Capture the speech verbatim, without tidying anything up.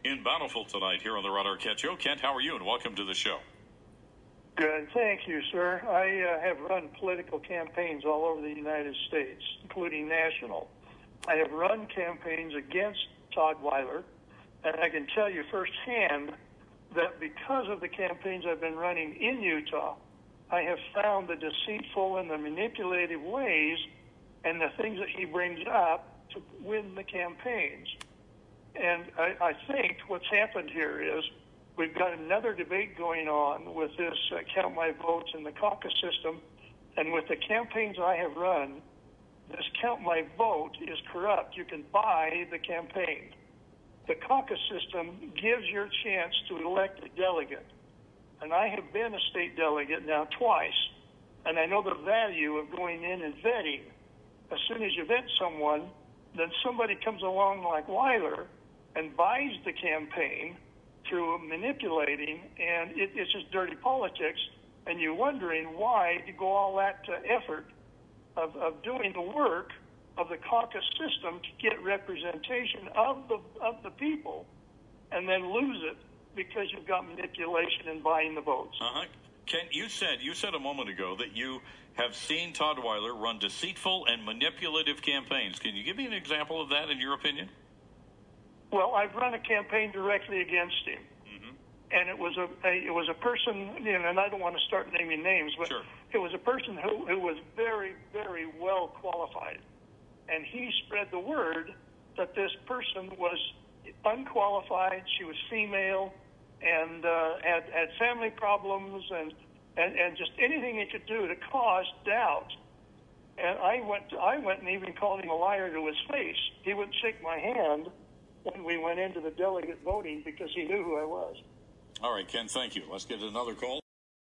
in Bountiful tonight here on the Rod Arquette Show. Kent, how are you? And welcome to the show. Good. Thank you, sir. I uh, have run political campaigns all over the United States, including national. I have run campaigns against Todd Weiler, and I can tell you firsthand that because of the campaigns I've been running in Utah, I have found the deceitful and the manipulative ways and the things that he brings up to win the campaigns. And I, I think what's happened here is we've got another debate going on with this uh, Count My Votes in the caucus system, and with the campaigns I have run, this Count My Vote is corrupt. You can buy the campaign. The caucus system gives your chance to elect a delegate. And I have been a state delegate now twice, and I know the value of going in and vetting. As soon as you vet someone, then somebody comes along like Weiler and buys the campaign through manipulating, and it, it's just dirty politics, and you're wondering why you go all that uh, effort of, of doing the work of the caucus system to get representation of the of the people, and then lose it because you've got manipulation and buying the votes. Uh-huh. Kent, you said you said a moment ago that you have seen Todd Weiler run deceitful and manipulative campaigns. Can you give me an example of that, in your opinion? Well, I've run a campaign directly against him, mm-hmm. and it was a, a it was a person, you know, and I don't want to start naming names, but sure. It was a person who, who was very, very well qualified, and he spread the word that this person was unqualified. She was female, and uh, had had family problems, and, and and just anything he could do to cause doubt. And I went to, I went and even called him a liar to his face. He wouldn't shake my hand when we went into the delegate voting because he knew who I was. All right, Ken, thank you. Let's get another call.